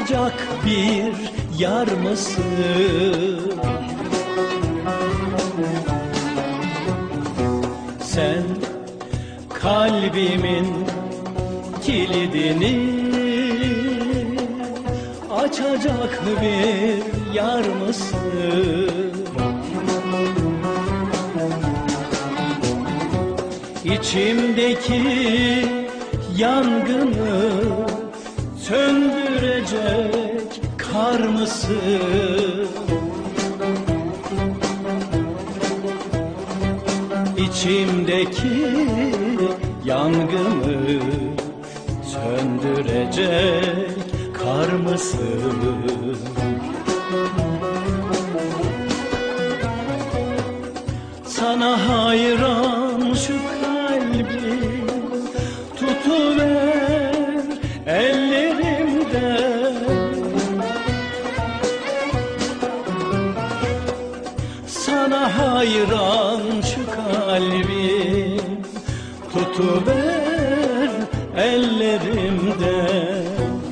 açacak bir yar mısın? Sen kalbimin kilidini açacak bir yar mısın? İçimdeki yangını söndürecek kar mısın? İçimdeki yangını söndürecek kar mısın? Sana hayran şu kalbim, tutuver ellerimden. Sana hayran şu kalbim, tutuver ellerimden.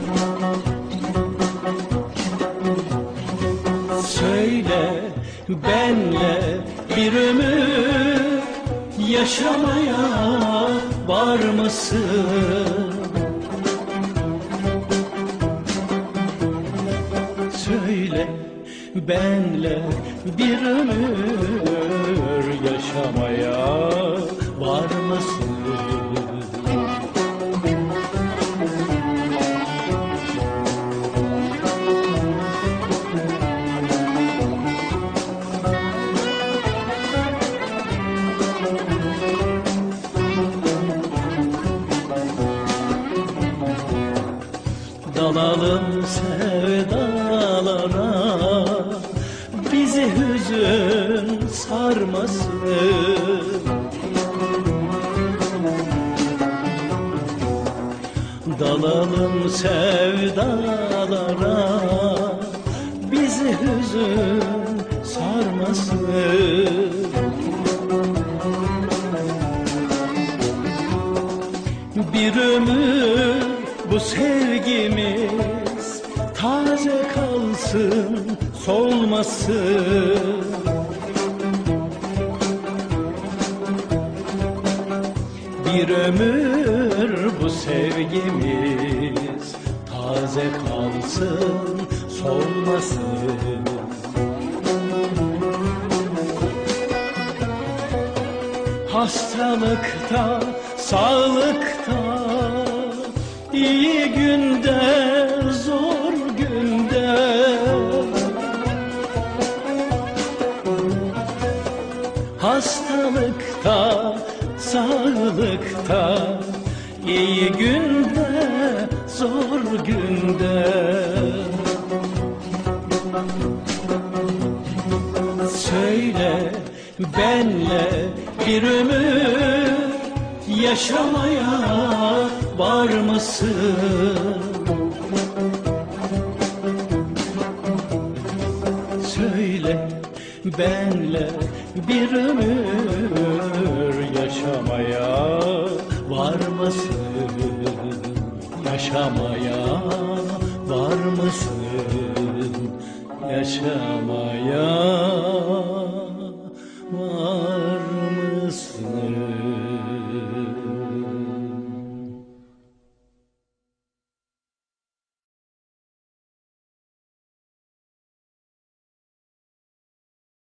Söyle benle bir ömür yaşamaya var mısın? Söyle benle bir ömür yaşamaya var mısın? Dalalım sevdalara, bizi hüzün sarmasın. Dalalım sevdalara, bizi hüzün sarmasın. Bir ömür bu sevgimiz taze kalsın, solmasın. Bir ömür bu sevgimiz taze kalsın, solmasın. Hastalıkta, sağlıkta, iyi günde, zor günde, hastalıkta, sağlıkta, iyi günde, zor günde. Söyle benle bir ömür yaşamaya var mısın? Söyle benle bir ömür yaşamaya var mısın? Yaşamaya var mısın? Yaşamaya